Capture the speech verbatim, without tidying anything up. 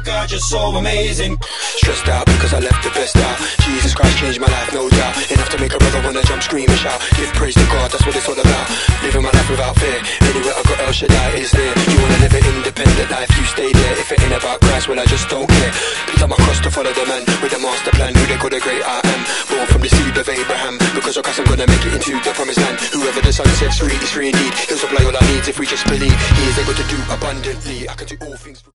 God, you're so amazing. Stressed out because I left the best out. Jesus Christ changed my life, no doubt. Enough to make a brother wanna jump, scream and shout. Give praise to God, that's what it's all about. Living my life without fear. Anywhere I got El Shaddai is there. You wanna live an independent life, you stay there. If it ain't about Christ, well I just don't care. Picked up my cross to follow the man with a master plan, who they call the great I am. Born from the seed of Abraham. Because of Christ I'm gonna make it into the promised land. Whoever the Son sets free is free indeed. He'll supply all our needs if we just believe. He is able to do abundantly. I can do all things.